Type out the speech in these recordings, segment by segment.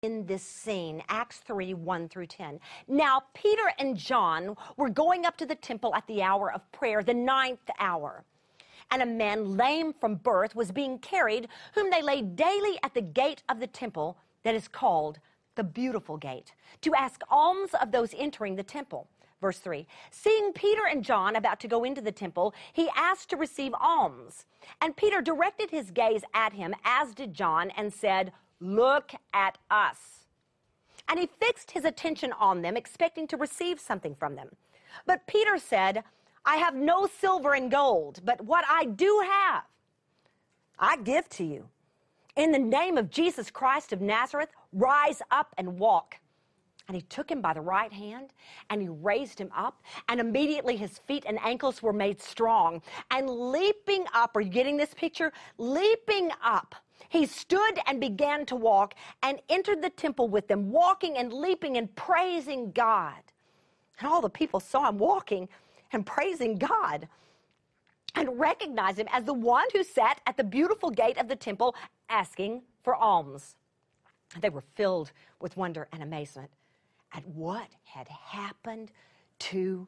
in this scene, Acts 3, 1 through 10. Now, Peter and John were going up to the temple at the hour of prayer, the 9th hour. And a man lame from birth was being carried, whom they laid daily at the gate of the temple that is called the Beautiful Gate, to ask alms of those entering the temple. Verse 3, seeing Peter and John about to go into the temple, he asked to receive alms. And Peter directed his gaze at him, as did John, and said, "Look at us." And he fixed his attention on them, expecting to receive something from them. But Peter said, "I have no silver and gold, but what I do have, I give to you. In the name of Jesus Christ of Nazareth, rise up and walk." And he took him by the right hand, and he raised him up, and immediately his feet and ankles were made strong. And leaping up, are you getting this picture? Leaping up, he stood and began to walk, and entered the temple with them, walking and leaping and praising God. And all the people saw him walking and praising God, and recognized him as the one who sat at the beautiful gate of the temple asking for alms. They were filled with wonder and amazement at what had happened to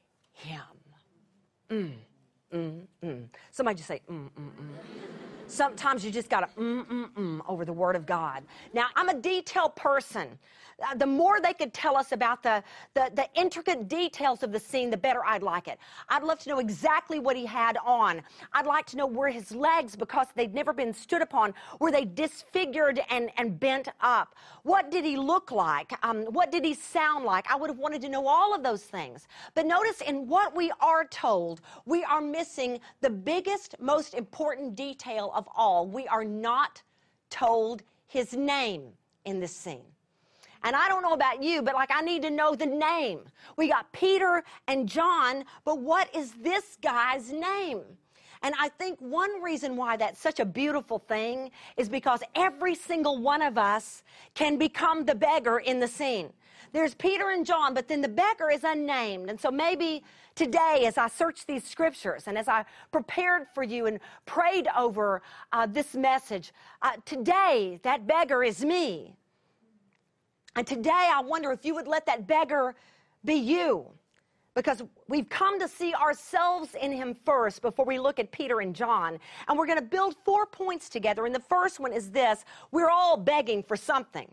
him. Somebody just say, Sometimes you just got to over the Word of God. Now, I'm a detail person. The more they could tell us about the intricate details of the scene, the better I'd like it. I'd love to know exactly what he had on. I'd like to know where his legs, because they'd never been stood upon, were they disfigured and bent up? What did he look like? What did he sound like? I would have wanted to know all of those things. But notice in what we are told, we are missing the biggest, most important detail of all. We are not told his name in this scene. And I don't know about you, but I need to know the name. We got Peter and John, but what is this guy's name? And I think one reason why that's such a beautiful thing is because every single one of us can become the beggar in the scene. There's Peter and John, but then the beggar is unnamed. And so maybe today, as I searched these scriptures and as I prepared for you and prayed over this message, today that beggar is me. And today I wonder if you would let that beggar be you, because we've come to see ourselves in him first before we look at Peter and John. And we're going to build 4 points together. And the first one is this: we're all begging for something.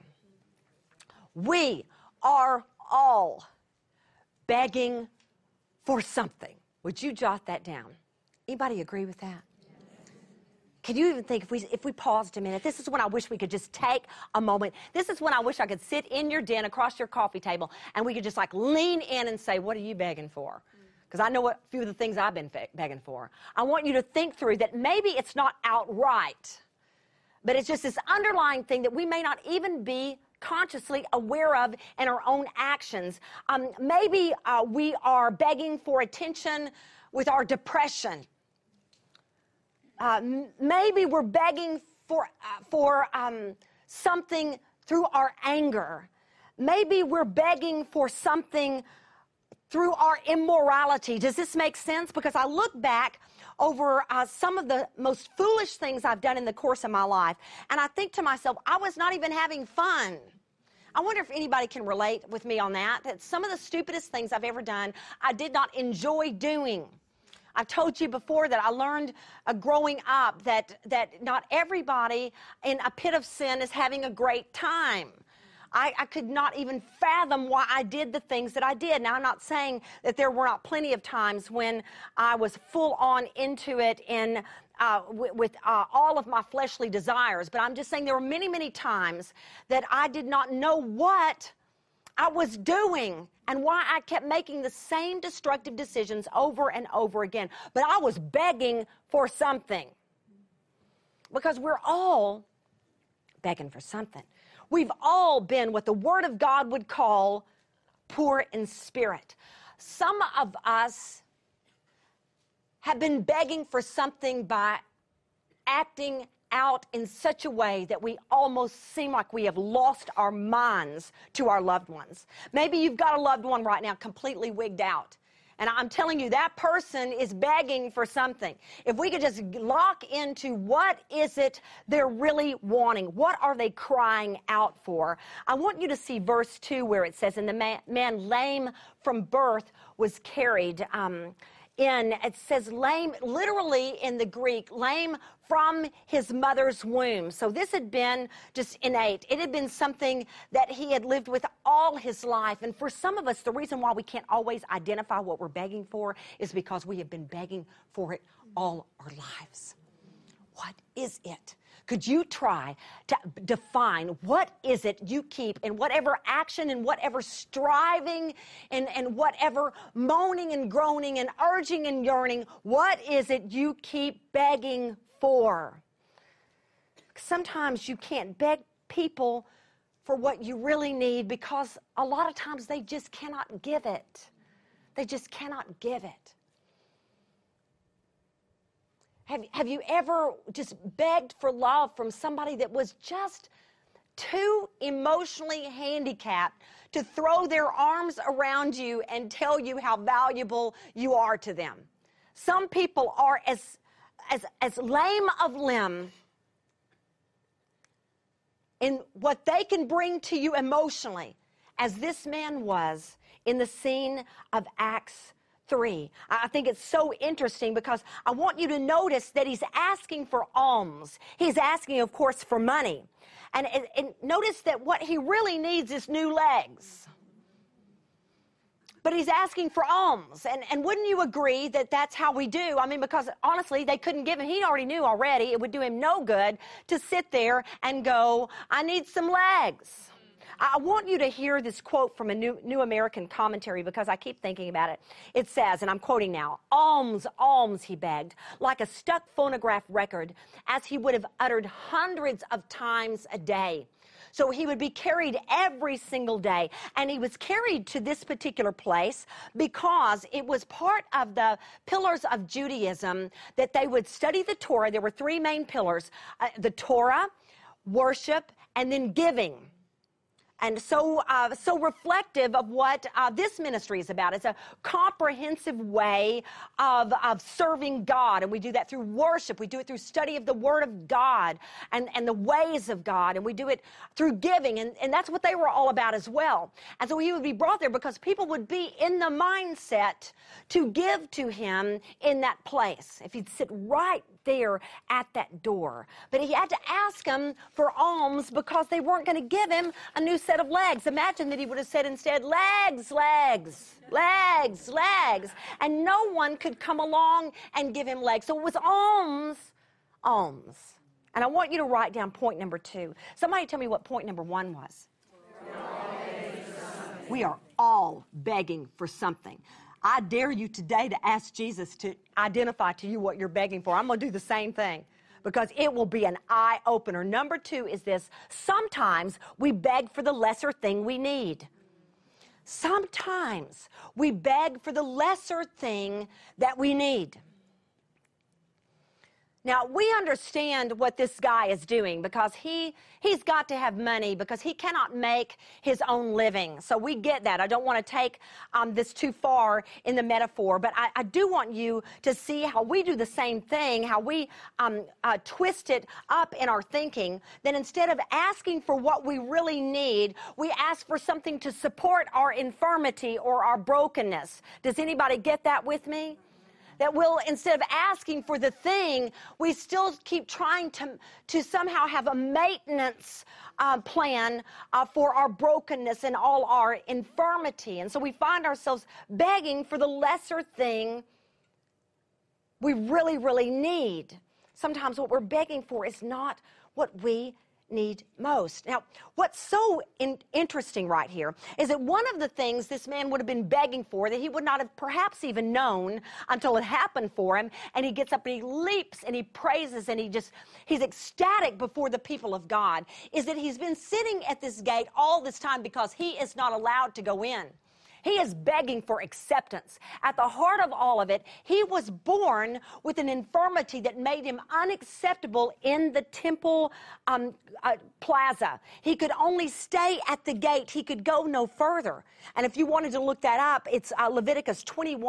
We are all begging for something. Would you jot that down? Anybody agree with that? Can you even think, if we paused a minute, this is when I wish we could just take a moment. This is when I wish I could sit in your den across your coffee table and we could just lean in and say, what are you begging for? Because I know a few of the things I've been begging for. I want you to think through that maybe it's not outright, but it's just this underlying thing that we may not even be consciously aware of in our own actions. Maybe we are begging for attention with our depression. Maybe we're begging for something through our anger. Maybe we're begging for something through our immorality. Does this make sense? Because I look back over some of the most foolish things I've done in the course of my life, and I think to myself, I was not even having fun. I wonder if anybody can relate with me on that some of the stupidest things I've ever done, I did not enjoy doing. I've told you before that I learned growing up that not everybody in a pit of sin is having a great time. I could not even fathom why I did the things that I did. Now, I'm not saying that there were not plenty of times when I was full on into it with all of my fleshly desires, but I'm just saying there were many, many times that I did not know what I was doing and why I kept making the same destructive decisions over and over again. But I was begging for something, because we're all begging for something. We've all been what the Word of God would call poor in spirit. Some of us have been begging for something by acting out in such a way that we almost seem like we have lost our minds to our loved ones. Maybe you've got a loved one right now completely wigged out, And I'm telling you, that person is begging for something. If we could just lock into what is it they're really wanting, what are they crying out for? I want you to see verse 2 where it says, and the man lame from birth was carried it says lame, literally in the Greek, lame from his mother's womb. So this had been just innate. It had been something that he had lived with all his life. And for some of us, the reason why we can't always identify what we're begging for is because we have been begging for it all our lives. What is it? Could you try to define what is it you keep in whatever action and whatever striving and whatever moaning and groaning and urging and yearning, what is it you keep begging for? Sometimes you can't beg people for what you really need because a lot of times they just cannot give it. They just cannot give it. Have you ever just begged for love from somebody that was just too emotionally handicapped to throw their arms around you and tell you how valuable you are to them? Some people are as lame of limb in what they can bring to you emotionally as this man was in the scene of Acts 3. I think it's so interesting because I want you to notice that he's asking for alms. He's asking, of course, for money. And notice that what he really needs is new legs. But he's asking for alms. And wouldn't you agree that that's how we do? I mean, because honestly, they couldn't give him. He already knew already. It would do him no good to sit there and go, I need some legs. I want you to hear this quote from a New American Commentary because I keep thinking about it. It says, and I'm quoting now, alms, alms, he begged, like a stuck phonograph record, as he would have uttered hundreds of times a day. So he would be carried every single day. And he was carried to this particular place because it was part of the pillars of Judaism that they would study the Torah. There were three main pillars, the Torah, worship, and then giving. And so reflective of what this ministry is about. It's a comprehensive way of serving God. And we do that through worship. We do it through study of the Word of God and the ways of God. And we do it through giving. And that's what they were all about as well. And so he would be brought there because people would be in the mindset to give to him in that place. If he'd sit right there at that door. But he had to ask them for alms because they weren't going to give him a new set of legs. Imagine that he would have said instead, legs, legs, legs, legs. And no one could come along and give him legs. So it was alms, alms. And I want you to write down point number 2. Somebody tell me what point number 1 was. We are all begging for something. I dare you today to ask Jesus to identify to you what you're begging for. I'm going to do the same thing because it will be an eye-opener. Number 2 is this. Sometimes we beg for the lesser thing we need. Sometimes we beg for the lesser thing that we need. Now, we understand what this guy is doing because he's got to have money because he cannot make his own living. So we get that. I don't want to take this too far in the metaphor, but I do want you to see how we do the same thing, how we twist it up in our thinking, that instead of asking for what we really need, we ask for something to support our infirmity or our brokenness. Does anybody get that with me? That we'll, instead of asking for the thing, we still keep trying to somehow have a maintenance plan for our brokenness and all our infirmity. And so we find ourselves begging for the lesser thing we really, really need. Sometimes what we're begging for is not what we need most. Now, what's so interesting right here is that one of the things this man would have been begging for that he would not have perhaps even known until it happened for him, and he gets up and he leaps and he praises and he's ecstatic before the people of God, is that he's been sitting at this gate all this time because he is not allowed to go in. He is begging for acceptance. At the heart of all of it, he was born with an infirmity that made him unacceptable in the temple plaza. He could only stay at the gate. He could go no further. And if you wanted to look that up, it's Leviticus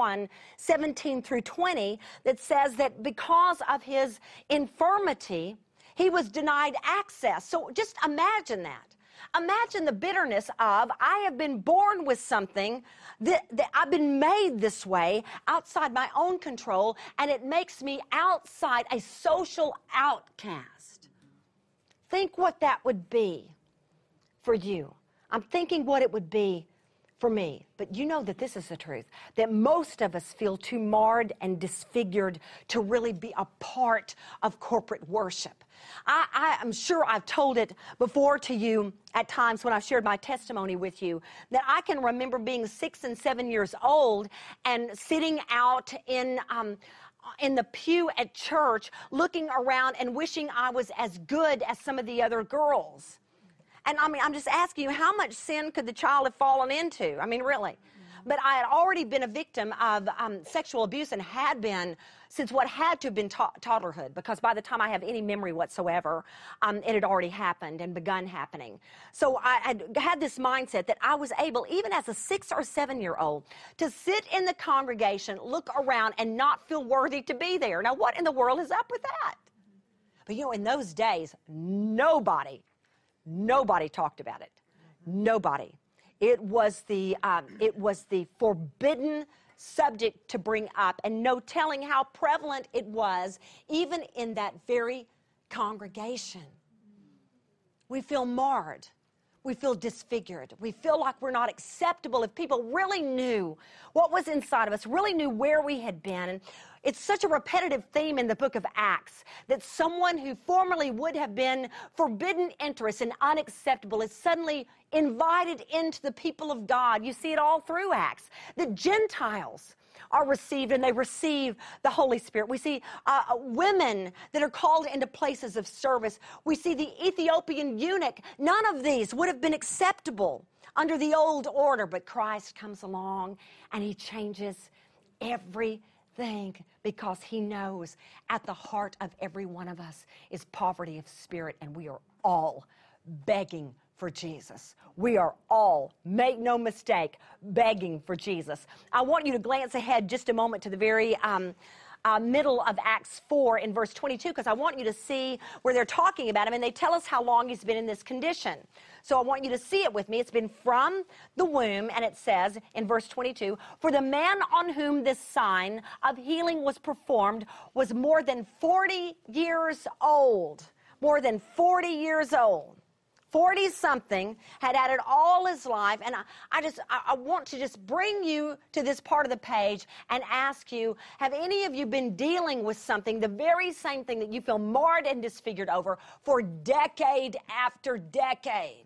21:17 through 20, that says that because of his infirmity, he was denied access. So just imagine that. Imagine the bitterness of, I have been born with something that I've been made this way, outside my own control, and it makes me outside, a social outcast. Think what that would be for you. I'm thinking what it would be for me. But you know that this is the truth, that most of us feel too marred and disfigured to really be a part of corporate worship. I'm sure I've told it before to you at times when I've shared my testimony with you, that I can remember being 6 and 7 years old and sitting out in the pew at church, looking around and wishing I was as good as some of the other girls. And I mean, I'm just asking you, how much sin could the child have fallen into? I mean, really. But I had already been a victim of sexual abuse, and had been since what had to have been toddlerhood, because by the time I have any memory whatsoever, it had already happened and begun happening. So I had this mindset that I was able, even as a 6 or 7 year old, to sit in the congregation, look around, and not feel worthy to be there. Now, what in the world is up with that? But you know, in those days, nobody talked about it. Nobody. It was the forbidden subject to bring up, and no telling how prevalent it was even in that very congregation. We feel marred. We feel disfigured. We feel like we're not acceptable. If people really knew what was inside of us, really knew where we had been. And it's such a repetitive theme in the book of Acts that someone who formerly would have been forbidden interest and unacceptable is suddenly invited into the people of God. You see it all through Acts. The Gentiles are received, and they receive the Holy Spirit. We see women that are called into places of service. We see the Ethiopian eunuch. None of these would have been acceptable under the old order, but Christ comes along and he changes everything, because he knows at the heart of every one of us is poverty of spirit, and we are all begging for Jesus. We are all, make no mistake, begging for Jesus. I want you to glance ahead just a moment to the very middle of Acts 4 in verse 22, because I want you to see where they're talking about him, and they tell us how long he's been in this condition. So I want you to see it with me. It's been from the womb, and it says in verse 22, for the man on whom this sign of healing was performed was more than 40 years old. More than 40 years old. 40-something, had added all his life. And I want to just bring you to this part of the page and ask you, have any of you been dealing with something, the very same thing that you feel marred and disfigured over for decade after decade,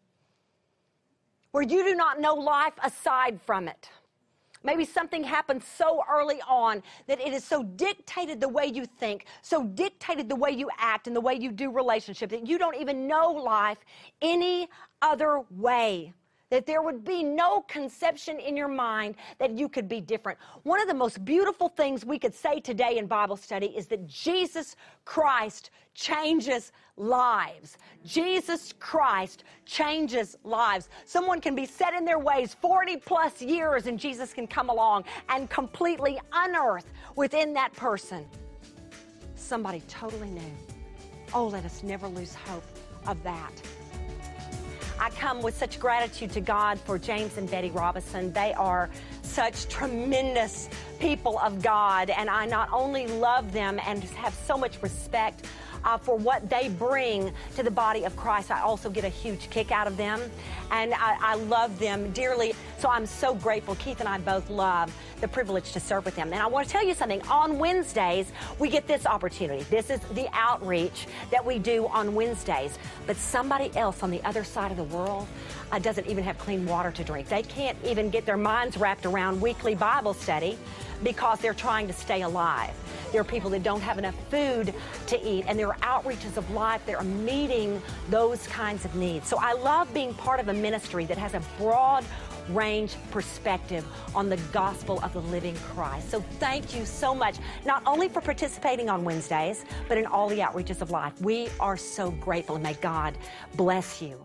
where you do not know life aside from it? Maybe something happened so early on that it has so dictated the way you think, so dictated the way you act and the way you do relationship, that you don't even know life any other way, that there would be no conception in your mind that you could be different. One of the most beautiful things we could say today in Bible study is that Jesus Christ changes lives. Jesus Christ changes lives. Someone can be set in their ways 40 plus years, and Jesus can come along and completely unearth within that person somebody totally new. Oh, let us never lose hope of that. I come with such gratitude to God for James and Betty Robinson. They are such tremendous people of God, and I not only love them and have so much respect for what they bring to the body of Christ, I also get a huge kick out of them, and I love them dearly. So I'm so grateful. Keith and I both love the privilege to serve with them. And I want to tell you something. On Wednesdays, we get this opportunity. This is the outreach that we do on Wednesdays. But somebody else on the other side of the world doesn't even have clean water to drink. They can't even get their minds wrapped around weekly Bible study because they're trying to stay alive. There are people that don't have enough food to eat, and there are outreaches of life that are meeting those kinds of needs. So I love being part of a ministry that has a broad range perspective on the gospel of the living Christ. So thank you so much, not only for participating on Wednesdays, but in all the outreaches of life. We are so grateful, and may God bless you.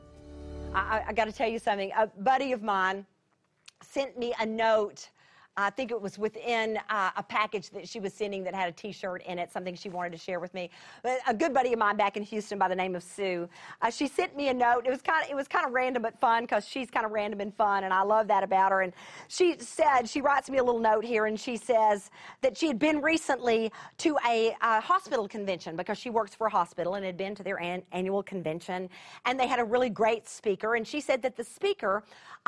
I got to tell you something. A buddy of mine sent me a note. I think it was within a package that she was sending that had a T-shirt in it, something she wanted to share with me. But a good buddy of mine back in Houston by the name of Sue, she sent me a note. It was kind of random but fun, because she's kind of random and fun, and I love that about her. And she writes me a little note here, and she says that she had been recently to a hospital convention, because she works for a hospital, and had been to their annual convention, and they had a really great speaker. And she said that the speaker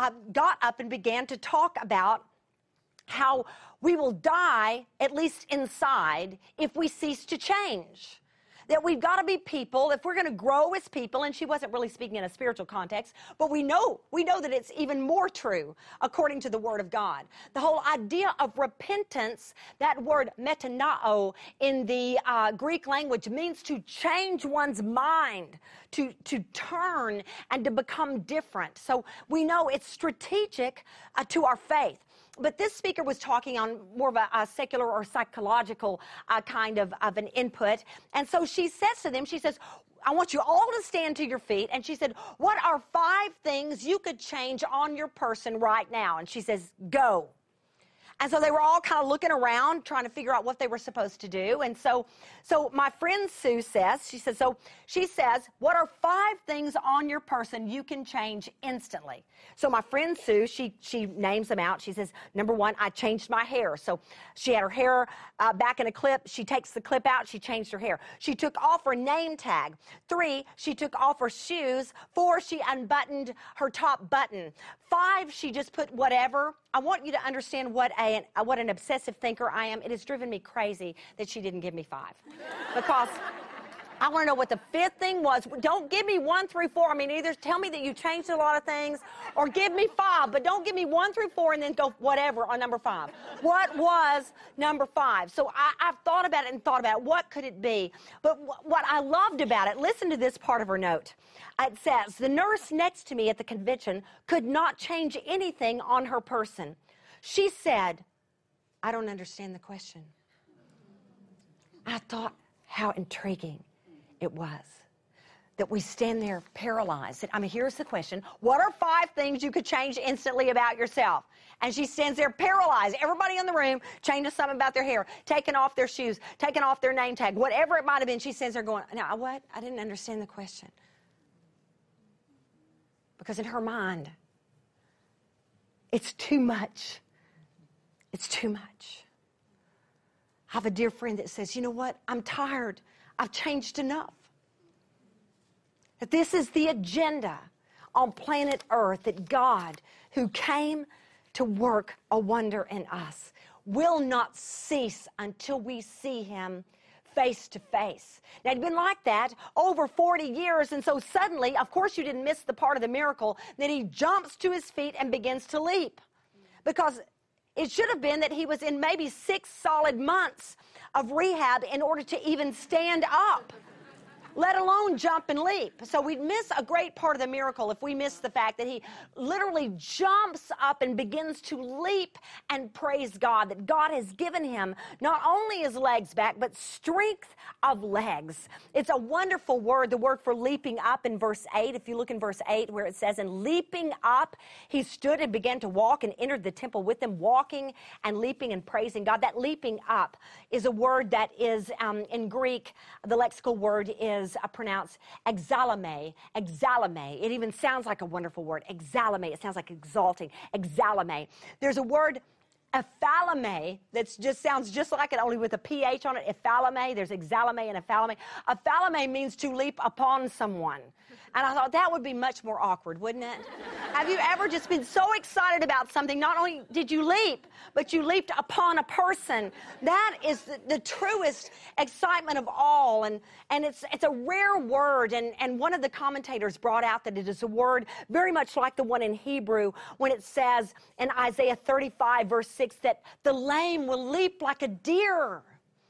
got up and began to talk about how we will die, at least inside, if we cease to change. That we've got to be people, if we're going to grow as people, and she wasn't really speaking in a spiritual context, but we know that it's even more true according to the Word of God. The whole idea of repentance, that word metanao in the Greek language, means to change one's mind, to turn and to become different. So we know it's strategic to our faith. But this speaker was talking on more of a secular or psychological kind of an input. And so she says to them, she says, I want you all to stand to your feet. And she said, what are 5 things you could change on your person right now? And she says, go. And so they were all kind of looking around, trying to figure out what they were supposed to do. And so my friend Sue says, she says, what are 5 things on your person you can change instantly? So my friend Sue, she names them out. She says, number 1, I changed my hair. So she had her hair back in a clip. She takes the clip out. She changed her hair. She took off her name tag. 3, she took off her shoes. 4, she unbuttoned her top button. 5, she just put whatever. I want you to understand what an obsessive thinker I am. It has driven me crazy that she didn't give me 5. Because I want to know what the 5th thing was. Don't give me 1 through 4. I mean, either tell me that you changed a lot of things, or give me 5, but don't give me 1 through 4 and then go whatever on number 5. What was number 5? So I've thought about it and thought about it. What could it be? But what I loved about it, listen to this part of her note. It says, the nurse next to me at the convention could not change anything on her person. She said, I don't understand the question. I thought how intriguing it was that we stand there paralyzed. I mean, here's the question. What are 5 things you could change instantly about yourself? And she stands there paralyzed. Everybody in the room changes something about their hair, taking off their shoes, taking off their name tag, whatever it might have been. She stands there going, now what? I didn't understand the question. Because in her mind, it's too much. It's too much. I have a dear friend that says, you know what? I'm tired. I've changed enough. That this is the agenda on planet Earth, that God, who came to work a wonder in us, will not cease until we see him face to face. Now, it'd been like that over 40 years, and so suddenly, of course you didn't miss the part of the miracle, that he jumps to his feet and begins to leap. Because it should have been that he was in maybe 6 solid months of rehab in order to even stand up, let alone jump and leap. So we'd miss a great part of the miracle if we miss the fact that he literally jumps up and begins to leap and praise God, that God has given him not only his legs back, but strength of legs. It's a wonderful word, the word for leaping up in verse 8. If you look in verse 8 where it says, and leaping up, he stood and began to walk and entered the temple with them, walking and leaping and praising God. That leaping up is a word that is, in Greek, the lexical word is pronounced exalame, exalame. It even sounds like a wonderful word, exalame. It sounds like exalting, exalame. There's a word, ephalame, that just sounds just like it, only with a PH on it, ephalame. There's exalame and ephalame. Ephalame means to leap upon someone. And I thought that would be much more awkward, wouldn't it? Have you ever just been so excited about something? Not only did you leap, but you leaped upon a person. That is the truest excitement of all. And it's a rare word. And one of the commentators brought out that it is a word very much like the one in Hebrew when it says in Isaiah 35, verse 6, that the lame will leap like a deer.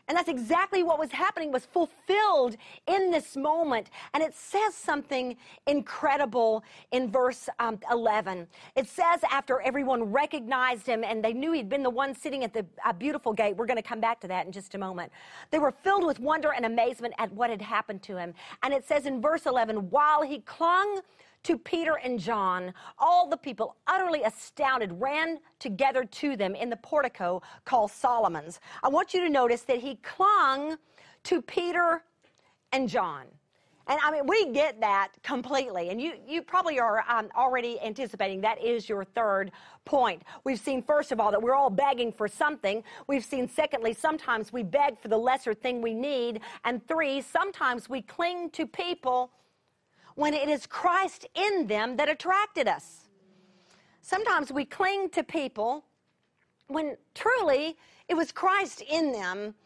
And that's exactly what was happening, was fulfilled in this moment. And it says something incredible in verse 11. It says, after everyone recognized him and they knew he'd been the one sitting at the beautiful gate. We're going to come back to that in just a moment. They were filled with wonder and amazement at what had happened to him. And it says in verse 11, while he clung to Peter and John, all the people, utterly astounded, ran together to them in the portico called Solomon's. I want you to notice that he clung to Peter and John. And I mean, we get that completely. And you probably are already anticipating that is your third point. We've seen, first of all, that we're all begging for something. We've seen, secondly, sometimes we beg for the lesser thing we need. And three, sometimes we cling to people when it is Christ in them that attracted us. Sometimes we cling to people when truly it was Christ in them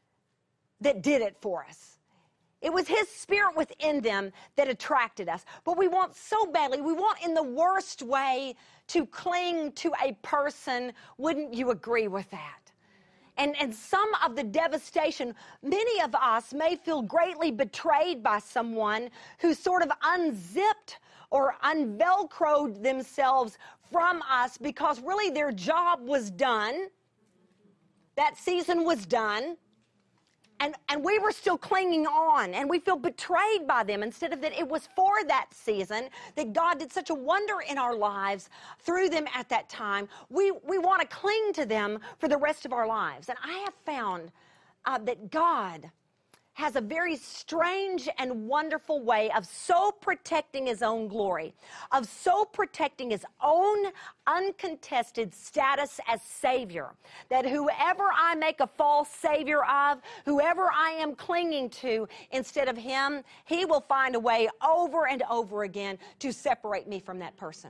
that did it for us. It was his spirit within them that attracted us. But we want so badly, we want in the worst way to cling to a person. Wouldn't you agree with that? And some of the devastation, many of us may feel greatly betrayed by someone who sort of unzipped or unvelcroed themselves from us because really their job was done. That season was done. And we were still clinging on, and we feel betrayed by them instead of that it was for that season that God did such a wonder in our lives through them at that time. We want to cling to them for the rest of our lives. And I have found that God has a very strange and wonderful way of so protecting his own glory, of so protecting his own uncontested status as Savior, that whoever I make a false Savior of, whoever I am clinging to instead of him, he will find a way over and over again to separate me from that person.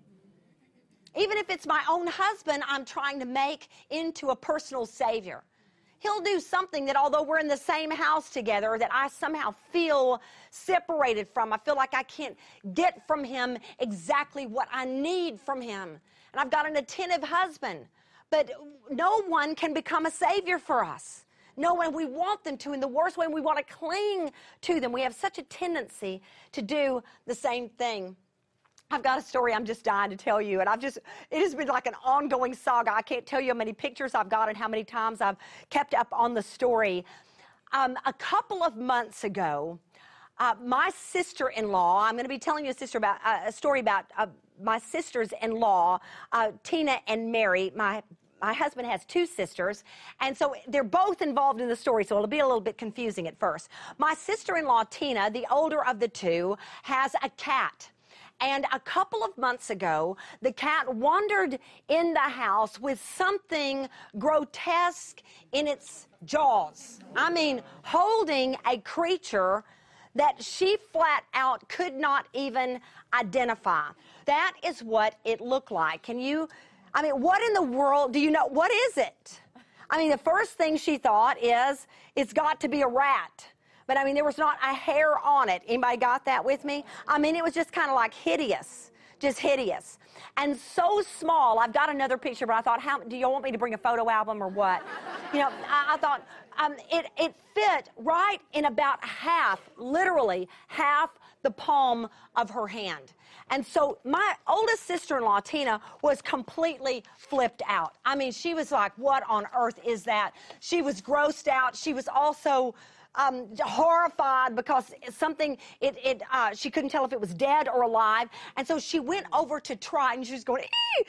Even if it's my own husband I'm trying to make into a personal Savior, he'll do something that although we're in the same house together, that I somehow feel separated from. I feel like I can't get from him exactly what I need from him. And I've got an attentive husband, but no one can become a Savior for us. No one, we want them to in the worst way, and we want to cling to them. We have such a tendency to do the same thing. I've got a story I'm just dying to tell you, and it has been like an ongoing saga. I can't tell you how many pictures I've got and how many times I've kept up on the story. A couple of months ago, my sister-in-law, I'm going to be telling you a story about my sisters-in-law, Tina and Mary. My husband has two sisters, and so they're both involved in the story, so it'll be a little bit confusing at first. My sister-in-law, Tina, the older of the two, has a cat. And a couple of months ago, the cat wandered in the house with something grotesque in its jaws. I mean, holding a creature that she flat out could not even identify. That is what it looked like. What in the world do you know? What is it? I mean, the first thing she thought is, it's got to be a rat. But, there was not a hair on it. Anybody got that with me? It was just kind of like hideous, just hideous. And so small. I've got another picture, but I thought, do you want me to bring a photo album or what? I thought it fit right in about half, literally half the palm of her hand. And so my oldest sister-in-law, Tina, was completely flipped out. She was like, what on earth is that? She was grossed out. She was also horrified because she couldn't tell if it was dead or alive. And so she went over to try, and she was going,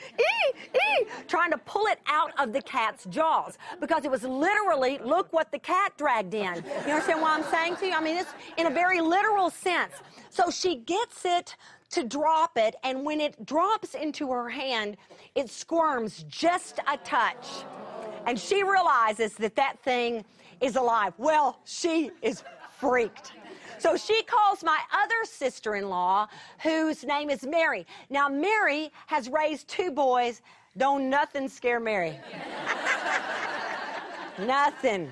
trying to pull it out of the cat's jaws because it was literally, look what the cat dragged in. You understand what I'm saying to you? It's in a very literal sense. So she gets it to drop it, and when it drops into her hand, it squirms just a touch. And she realizes that thing is alive. Well, she is freaked. So she calls my other sister-in-law, whose name is Mary. Now, Mary has raised two boys. Don't nothing scare Mary. Nothing.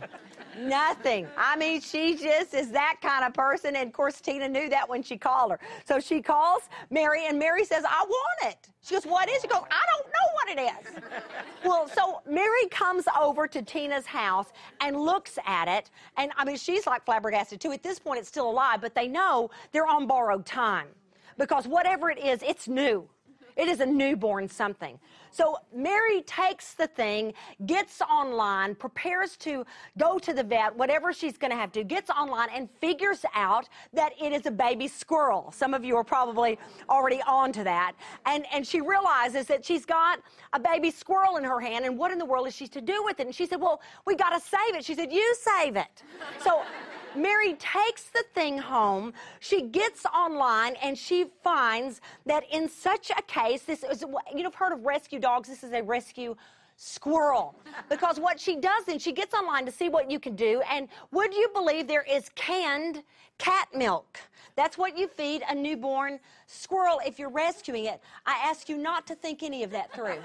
She just is that kind of person. And, of course, Tina knew that when she called her. So she calls Mary, and Mary says, I want it. She goes, what is it? She goes, I don't know what it is. Well, so Mary comes over to Tina's house and looks at it. And, I mean, she's like flabbergasted, too. At this point, it's still alive, but they know they're on borrowed time because whatever it is, it's new. It is a newborn something. So Mary takes the thing, gets online, prepares to go to the vet, whatever she's going to have to, gets online and figures out that it is a baby squirrel. Some of you are probably already on to that. And she realizes that she's got a baby squirrel in her hand, and what in the world is she to do with it? And she said, well, we got to save it. She said, you save it. So Mary takes the thing home, she gets online, and she finds that in such a case, this is, you've heard of rescue dogs, this is a rescue squirrel. Because what she does then, she gets online to see what you can do, and would you believe there is canned cat milk? That's what you feed a newborn squirrel if you're rescuing it. I ask you not to think any of that through.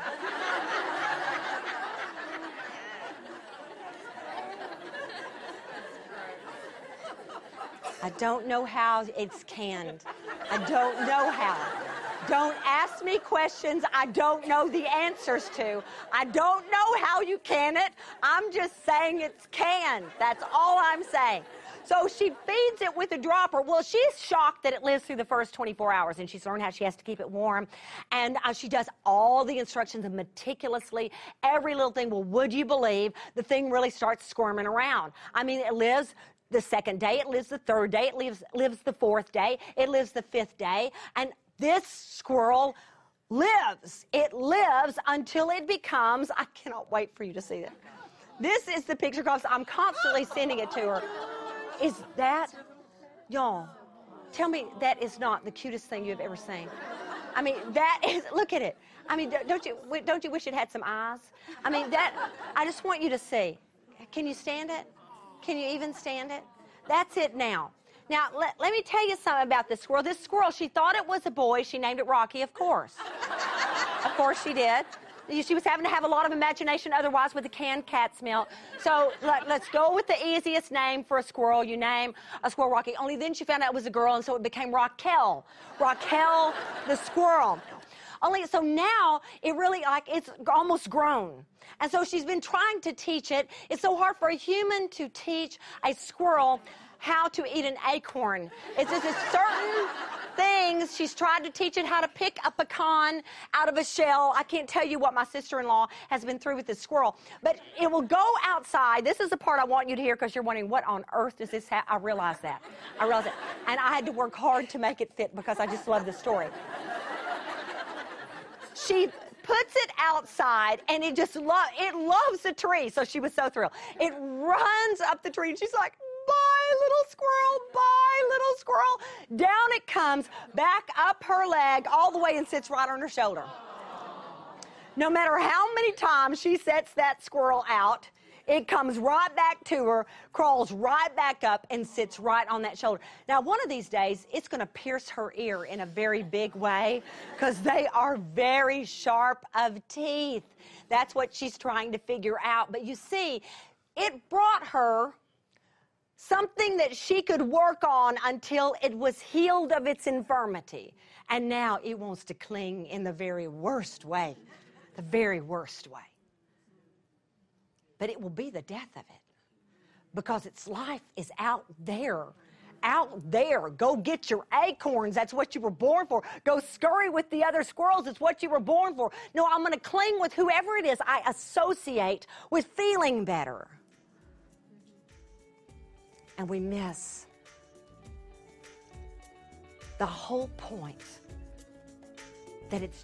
I don't know how it's canned. I don't know how. Don't ask me questions I don't know the answers to. I don't know how you can it. I'm just saying it's canned. That's all I'm saying. So she feeds it with a dropper. Well, she's shocked that it lives through the first 24 hours, and she's learned how she has to keep it warm. And she does all the instructions meticulously, every little thing. Well, would you believe the thing really starts squirming around? I mean, it lives the second day, it lives the third day, it lives the fourth day, it lives the fifth day, and this squirrel lives. It lives until it becomes, I cannot wait for you to see it. This is the picture because I'm constantly sending it to her. Is that, y'all, tell me that is not the cutest thing you've ever seen. I mean, that is, look at it. I mean, don't you wish it had some eyes? I mean, that, I just want you to see. Can you stand it? Can you even stand it? That's it now. Now, let me tell you something about this squirrel. This squirrel, she thought it was a boy. She named it Rocky, of course. Of course she did. She was having to have a lot of imagination otherwise with the canned cat's milk. So let's go with the easiest name for a squirrel. You name a squirrel Rocky. Only then she found out it was a girl, and so it became Raquel. Raquel the squirrel. Only so now it really it's almost grown. And so she's been trying to teach it. It's so hard for a human to teach a squirrel how to eat an acorn. It's just certain things. She's tried to teach it how to pick a pecan out of a shell. I can't tell you what my sister-in-law has been through with this squirrel. But it will go outside. This is the part I want you to hear because you're wondering, what on earth does this have? I realize that. I realize it. And I had to work hard to make it fit because I just love the story. She puts it outside, and it just loves the tree. So she was so thrilled. It runs up the tree, and she's like, bye, little squirrel, bye, little squirrel. Down it comes, back up her leg, all the way, and sits right on her shoulder. No matter how many times she sets that squirrel out, it comes right back to her, crawls right back up, and sits right on that shoulder. Now, one of these days, it's going to pierce her ear in a very big way because they are very sharp of teeth. That's what she's trying to figure out. But you see, it brought her something that she could work on until it was healed of its infirmity. And now it wants to cling in the very worst way, the very worst way. But it will be the death of it because its life is out there. Out there. Go get your acorns. That's what you were born for. Go scurry with the other squirrels. It's what you were born for. No, I'm going to cling with whoever it is I associate with feeling better. And we miss the whole point that it's...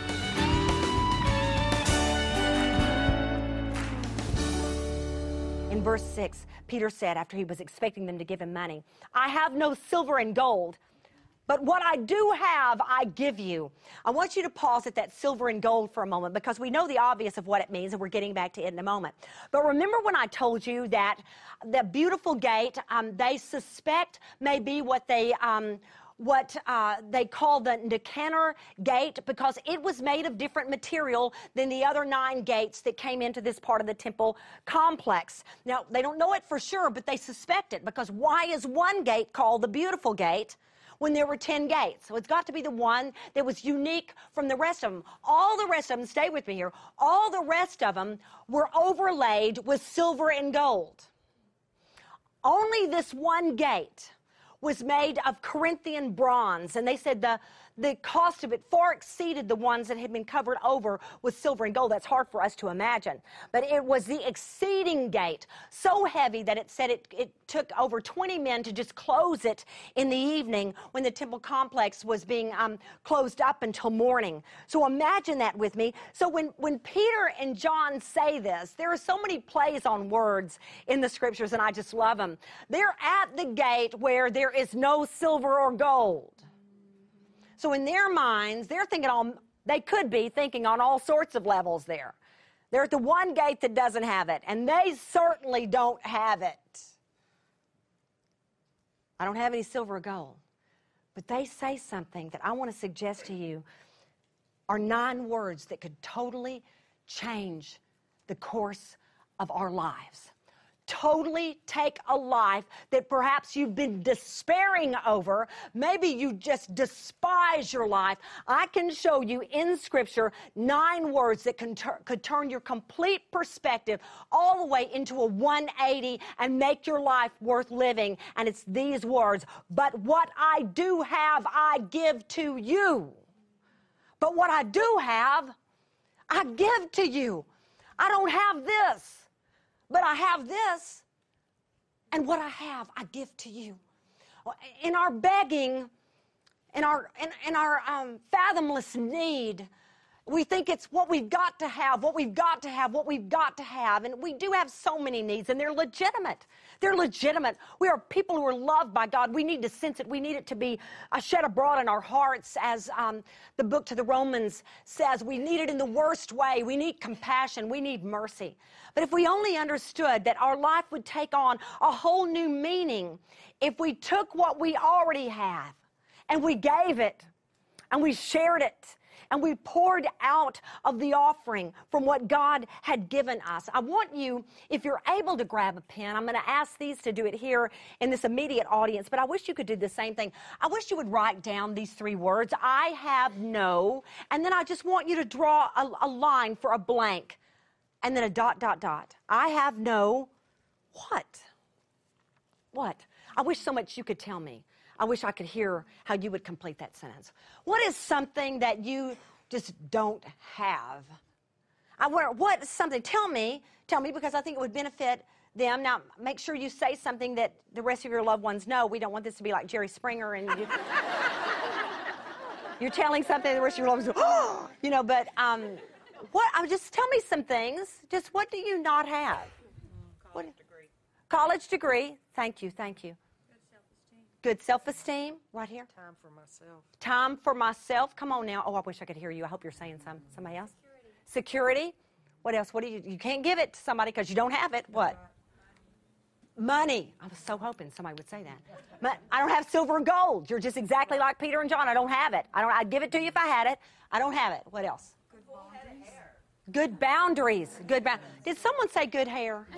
In verse 6, Peter said, after he was expecting them to give him money, I have no silver and gold, but what I do have, I give you. I want you to pause at that silver and gold for a moment because we know the obvious of what it means, and we're getting back to it in a moment. But remember when I told you that the beautiful gate, they suspect may be what they call the Nicanor gate because it was made of different material than the other 9 gates that came into this part of the temple complex. Now, they don't know it for sure, but they suspect it because why is one gate called the beautiful gate when there were 10 gates. So it's got to be the one that was unique from the rest of them. All the rest of them, stay with me here, all the rest of them were overlaid with silver and gold. Only this one gate was made of Corinthian bronze, and they said the cost of it far exceeded the ones that had been covered over with silver and gold. That's hard for us to imagine. But it was the exceeding gate, so heavy that it said it took over 20 men to just close it in the evening when the temple complex was being closed up until morning. So imagine that with me. So when Peter and John say this, there are so many plays on words in the scriptures, and I just love them. They're at the gate where there is no silver or gold. So in their minds, they could be thinking on all sorts of levels there. They're at the one gate that doesn't have it, and they certainly don't have it. I don't have any silver or gold. But they say something that I want to suggest to you are 9 words that could totally change the course of our lives. Totally take a life that perhaps you've been despairing over. Maybe you just despise your life. I can show you in Scripture 9 words that could turn your complete perspective all the way into a 180 and make your life worth living. And it's these words: but what I do have, I give to you. But what I do have, I give to you. I don't have this, but I have this, and what I have, I give to you. In our begging, in our fathomless need, we think it's what we've got to have, what we've got to have, what we've got to have. And we do have so many needs, and they're legitimate. They're legitimate. We are people who are loved by God. We need to sense it. We need it to be shed abroad in our hearts, as the book to the Romans says. We need it in the worst way. We need compassion. We need mercy. But if we only understood that our life would take on a whole new meaning if we took what we already have and we gave it and we shared it, and we poured out of the offering from what God had given us. I want you, if you're able to grab a pen, I'm going to ask these to do it here in this immediate audience, but I wish you could do the same thing. I wish you would write down these 3 words: I have no, and then I just want you to draw a line for a blank, and then a ... I have no what? What? I wish so much you could tell me. I wish I could hear how you would complete that sentence. What is something that you just don't have? What is something? Tell me, because I think it would benefit them. Now, make sure you say something that the rest of your loved ones know. We don't want this to be like Jerry Springer and you're telling something the rest of your loved ones go, oh, but just tell me some things. Just what do you not have? College degree. College degree. Thank you. Good self-esteem, right here. Time for myself. Time for myself. Come on now. Oh, I wish I could hear you. I hope you're saying somebody else. Security. What else? What do you can't give it to somebody because you don't have it. What? Money. I was so hoping somebody would say that. But I don't have silver and gold. You're just exactly like Peter and John. I don't have it. I'd give it to you if I had it. I don't have it. What else? Good boundaries. Did someone say good hair?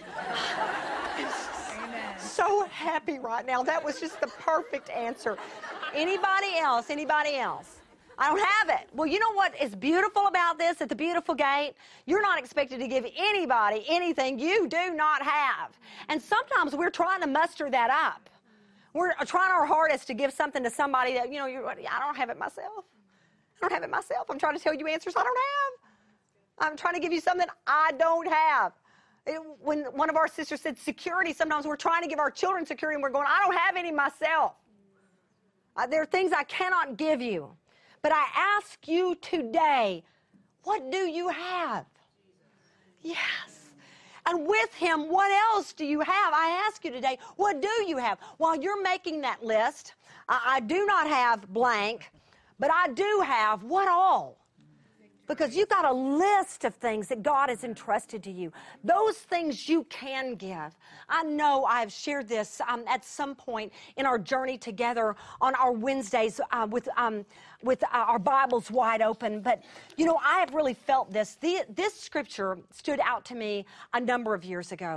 So happy right now. That was just the perfect answer. Anybody else? I don't have it. Well, you know what is beautiful about this at the beautiful gate? You're not expected to give anybody anything you do not have. And sometimes we're trying to muster that up. We're trying our hardest to give something to somebody that, I don't have it myself. I'm trying to tell you answers I don't have. I'm trying to give you something I don't have. When one of our sisters said security, sometimes we're trying to give our children security and we're going, I don't have any myself. There are things I cannot give you. But I ask you today, what do you have? Yes. And with him, what else do you have? I ask you today, what do you have? While you're making that list, I do not have blank, but I do have what all? Because you've got a list of things that God has entrusted to you. Those things you can give. I know I've shared this at some point in our journey together on our Wednesdays with our Bibles wide open. But, I have really felt this. This scripture stood out to me a number of years ago.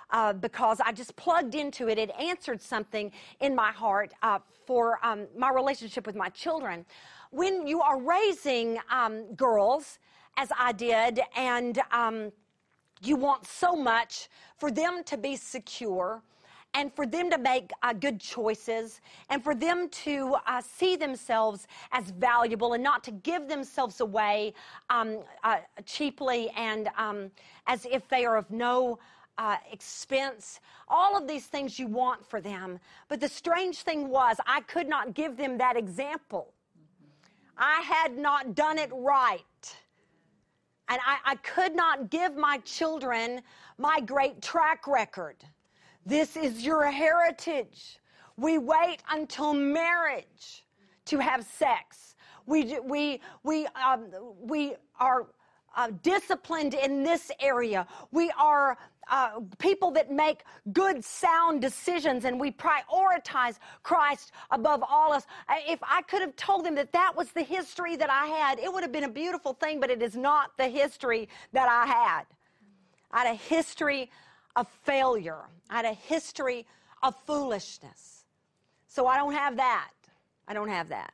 because I just plugged into it. It answered something in my heart for my relationship with my children. When you are raising girls, as I did, and you want so much for them to be secure, and for them to make good choices, and for them to see themselves as valuable and not to give themselves away cheaply and as if they are of no expense. All of these things you want for them. But the strange thing was, I could not give them that example. I had not done it right. And I could not give my children my great track record. This is your heritage. We wait until marriage to have sex. We are disciplined in this area. We are people that make good, sound decisions, and we prioritize Christ above all else. If I could have told them that that was the history that I had, it would have been a beautiful thing, but it is not the history that I had. I had a history of failure. I had a history of foolishness. So I don't have that. I don't have that.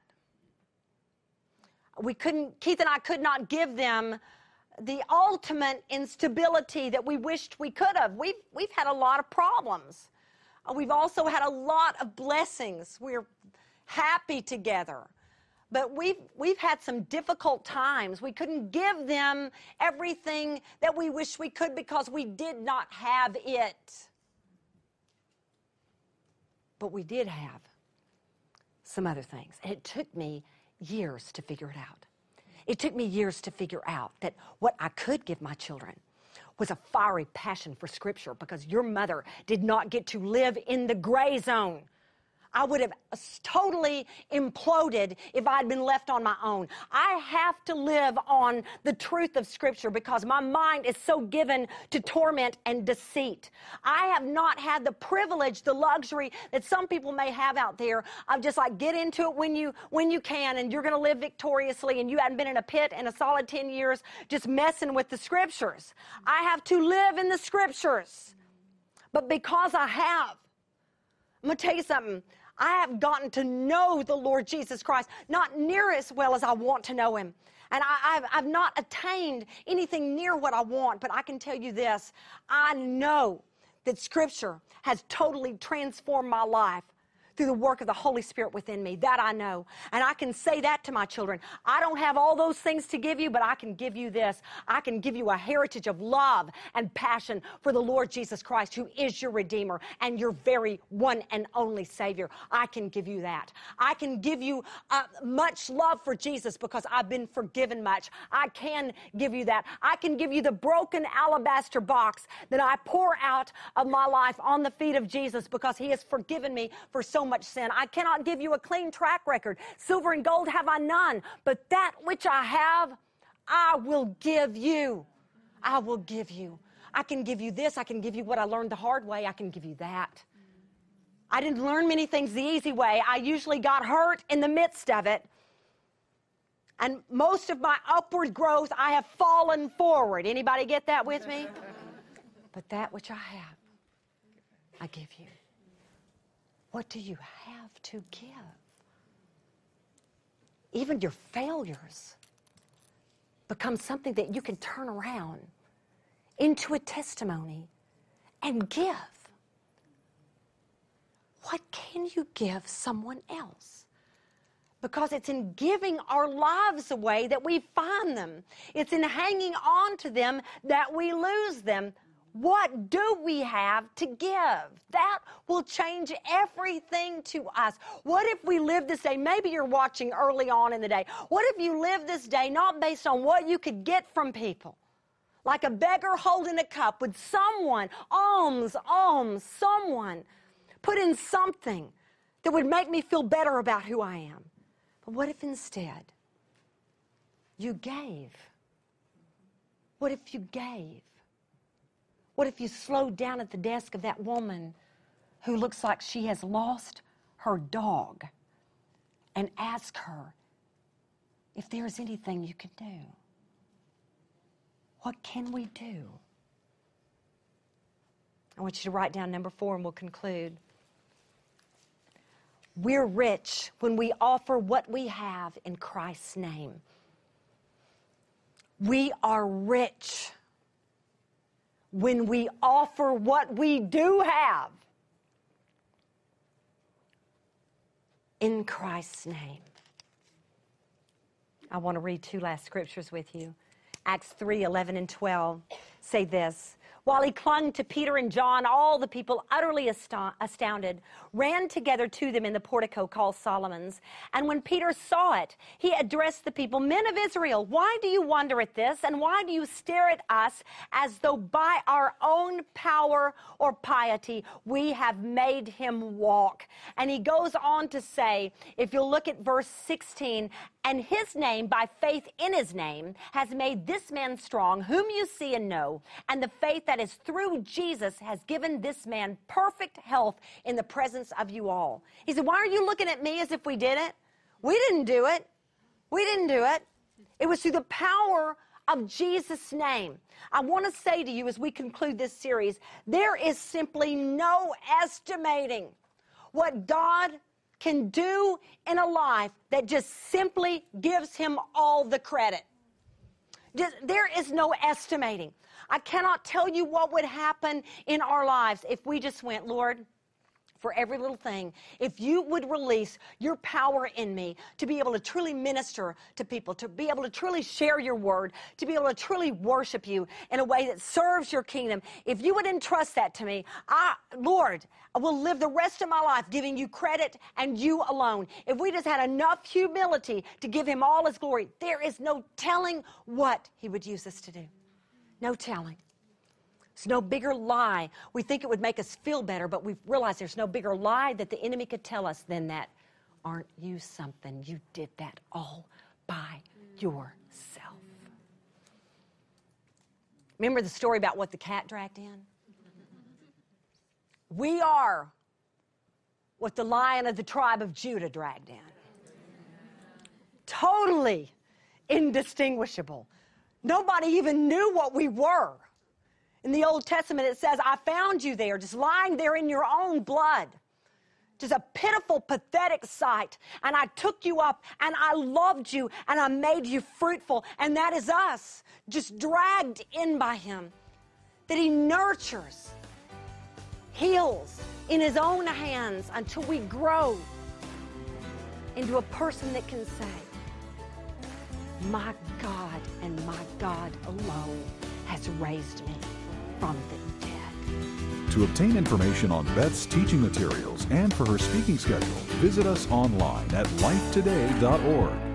Keith and I could not give them the ultimate instability that we wished we could have. We've had a lot of problems. We've also had a lot of blessings. We're happy together. But we've had some difficult times. We couldn't give them everything that we wish we could because we did not have it. But we did have some other things. And it took me years to figure it out. It took me years to figure out that what I could give my children was a fiery passion for Scripture, because your mother did not get to live in the gray zone. I would have totally imploded if I'd been left on my own. I have to live on the truth of Scripture because my mind is so given to torment and deceit. I have not had the privilege, the luxury that some people may have out there of just like get into it when you can, and you're going to live victoriously, and you hadn't been in a pit in a solid 10 years just messing with the Scriptures. I have to live in the Scriptures. But because I have, I'm going to tell you something. I have gotten to know the Lord Jesus Christ, not near as well as I want to know Him. And I've not attained anything near what I want, but I can tell you this. I know that Scripture has totally transformed my life through the work of the Holy Spirit within me. That I know. And I can say that to my children. I don't have all those things to give you, but I can give you this. I can give you a heritage of love and passion for the Lord Jesus Christ, who is your Redeemer and your very one and only Savior. I can give you that. I can give you much love for Jesus because I've been forgiven much. I can give you that. I can give you the broken alabaster box that I pour out of my life on the feet of Jesus because He has forgiven me for so much sin. I cannot give you a clean track record. Silver and gold have I none, but that which I have, I will give you. I will give you. I can give you this. I can give you what I learned the hard way. I can give you that. I didn't learn many things the easy way. I usually got hurt in the midst of it. And most of my upward growth, I have fallen forward. Anybody get that with me? But that which I have, I give you. What do you have to give? Even your failures become something that you can turn around into a testimony and give. What can you give someone else? Because it's in giving our lives away that we find them. It's in hanging on to them that we lose them. What do we have to give? That will change everything to us. What if we live this day? Maybe you're watching early on in the day. What if you live this day not based on what you could get from people? Like a beggar holding a cup. Would someone, someone put in something that would make me feel better about who I am? But what if instead you gave? What if you gave? What if you slowed down at the desk of that woman who looks like she has lost her dog and ask her if there is anything you could do? What can we do? I want you to write down number 4 and we'll conclude. We're rich when we offer what we have in Christ's name. We are rich when we offer what we do have in Christ's name. I want to read 2 last scriptures with you. Acts 3:11 and 12 say this. While he clung to Peter and John, all the people, utterly astounded, ran together to them in the portico called Solomon's. And when Peter saw it, he addressed the people, "Men of Israel, why do you wonder at this? And why do you stare at us as though by our own power or piety we have made him walk?" And he goes on to say, if you'll look at verse 16, "And his name, by faith in his name, has made this man strong, whom you see and know. And the faith that is through Jesus has given this man perfect health in the presence of you all." He said, why are you looking at me as if we did it? We didn't do it. We didn't do it. It was through the power of Jesus' name. I want to say to you as we conclude this series, there is simply no estimating what God can do in a life that just simply gives him all the credit. There is no estimating. I cannot tell you what would happen in our lives if we just went, "Lord, for every little thing, if you would release your power in me to be able to truly minister to people, to be able to truly share your word, to be able to truly worship you in a way that serves your kingdom, if you would entrust that to me, Lord, I will live the rest of my life giving you credit and you alone." If we just had enough humility to give him all his glory, there is no telling what he would use us to do. No telling. There's no bigger lie. We think it would make us feel better, but we've realized there's no bigger lie that the enemy could tell us than that. Aren't you something? You did that all by yourself. Remember the story about what the cat dragged in? We are what the Lion of the tribe of Judah dragged in. Totally indistinguishable. Nobody even knew what we were. In the Old Testament, it says, "I found you there, just lying there in your own blood." Just a pitiful, pathetic sight. "And I took you up, and I loved you, and I made you fruitful." And that is us, just dragged in by him. That he nurtures, heals in his own hands until we grow into a person that can say, "My God and my God alone has raised me from the dead." To obtain information on Beth's teaching materials and for her speaking schedule, visit us online at lifetoday.org.